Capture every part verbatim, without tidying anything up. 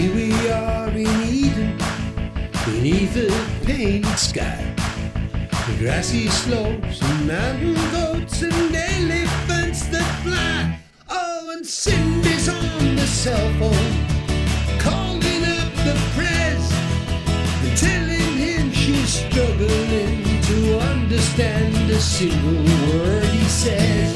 here we are in Eden, beneath a painted sky. The grassy slopes and mountain goats and elephants that fly. Oh, and Cindy's on the cell phone, calling up the press and telling him she's struggling to understand a single word he says.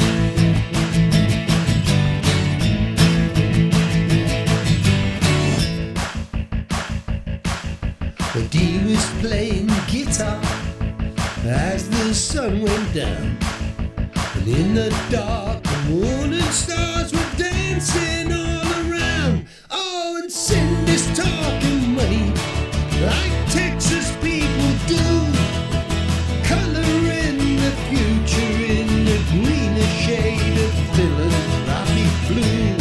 But he was playing guitar as the sun went down, and in the dark the moon and stars were dancing all around. Oh, and Cindy's talking money like Texas people do, coloring the future in the greener shade of philanthropic blue.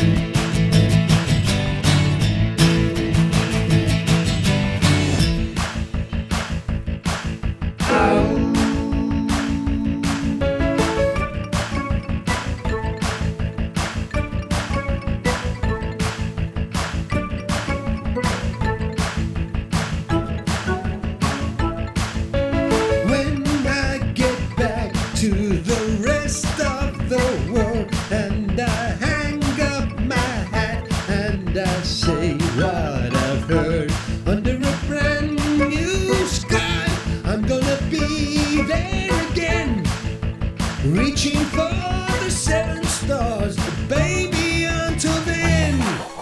To the rest of the world, and I hang up my hat and I say what I've heard. Under a brand new sky, I'm gonna be there again, reaching for the seven stars, but baby, until then.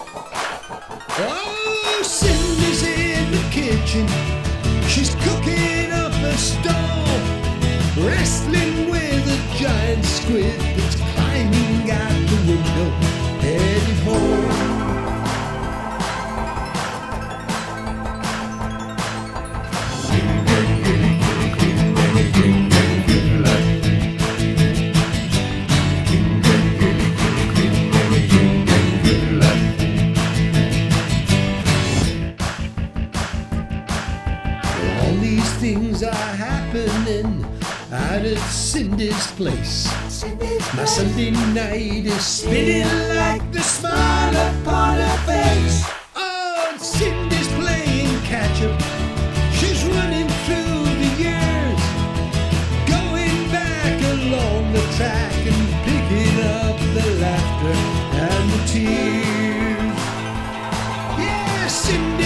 Oh, Cindy's in the kitchen, she's cooking up a storm, wrestling with a giant squid that's climbing out the window, headed home. All these things are happening out at Cindy's place. My Sunday night is spinning like the smile upon her face. Oh, and Cindy's playing catch-up, she's running through the years, going back along the track and picking up the laughter and the tears. Yeah, Cindy